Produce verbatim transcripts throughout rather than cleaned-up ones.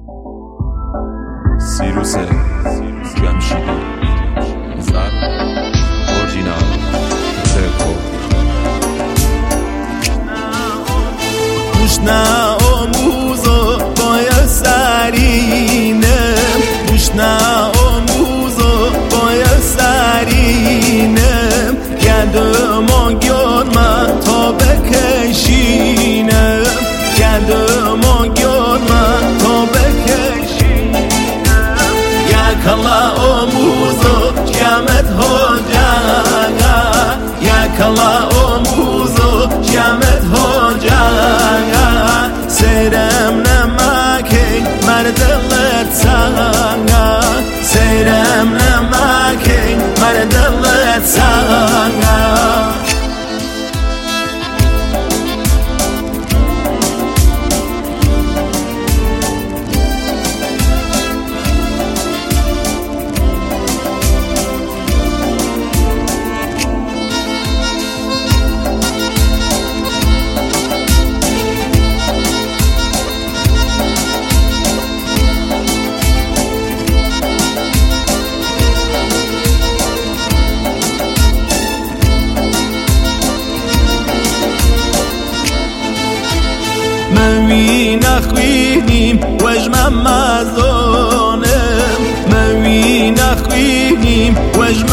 سیروس جمشیدی زر اورجینال رکورد Bushna omuzo boya sarine Bushna omuzo boya sarine Geldim görme ta bekşine Geldim görme ta bekşine Yakala omuzo kıyamet hoca Yakala omuzo kıyamet hoca Seyrem nemaki merdelet sana Seyrem nemaki merdelet sana موی نخوینیم وجم مزانم موی نخوینیم وجم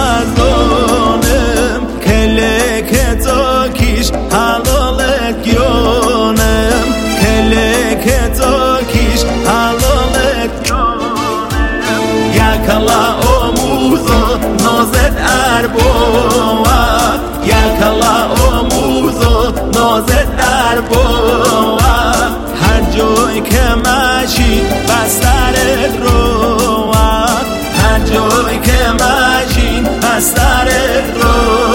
مزانم کلک تاکیش حلالت گیانم کلک تاکیش حلالت گیانم یکلا آموزا نازد اربوا یکلا آموزا نازد اربوا جای که ماشی بستر رو هر جای که ماشی بستر رو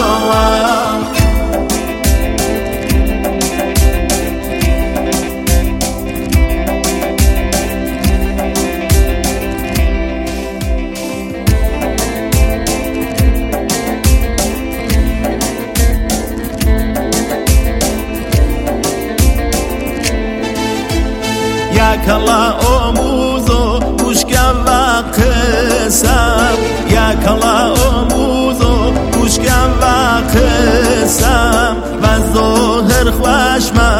Yakala omuzo kuşkan ve kısam Yakala omuzo kuşkan ve kısam Ve zohir hoşma